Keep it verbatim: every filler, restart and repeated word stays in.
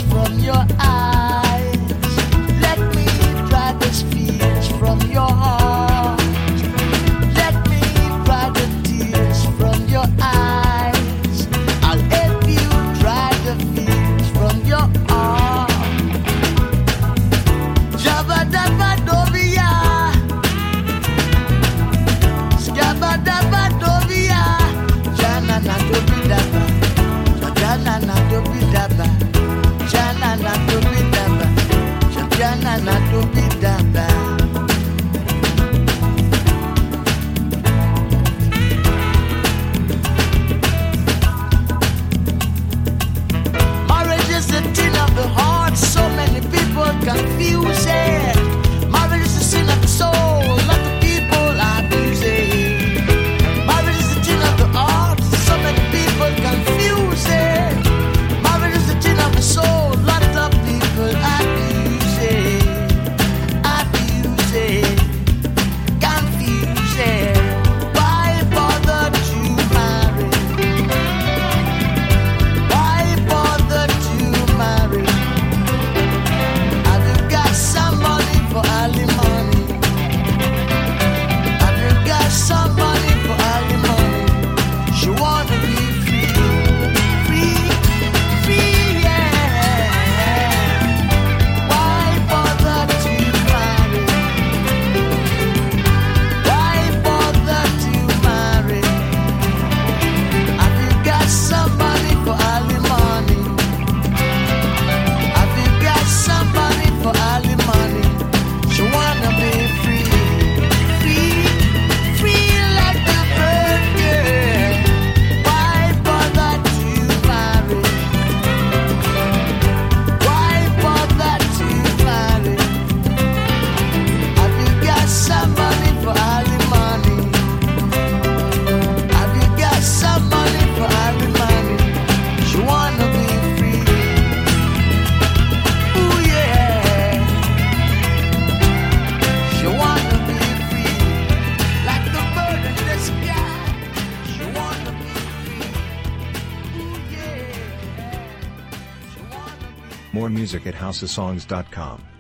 from your eyes. Let me dry these fears from your heart. Let me dry the tears from your eyes. I'll help you dry the fears from your heart. Jabba dabba dobia, skabba dabba dobia, jana na dobi dabba, jana na dobi dabba, jana na dobi dabba, jana na dobi dabba. Marriage is a thing of the heart, so many people confuse it. Marriage is a sin of the soul, lot of people abuse it. Marriage is a thing of the heart, so many people confuse it. Marriage is a thing of the soul, lot of people abuse it. Abuse it, confuse it. Why bother to marry? Why bother to marry? Have you got some money for alimony? Have you got some money for alimony? She wanna be free, free, free, yeah. Why bother to marry? Why bother to marry? Have you got some money for alimony? Have you got some money for alimony? She wanna be free, free, free like the bird, girl. Why bother to marry? Why bother to marry? Have you got some money for alimony? Have you got some money for alimony? She wanna be free. Ooh yeah. She wanna be free. Like the bird in the sky. She wanna be free. Ooh yeah. She wanna be More music at house of songs dot com.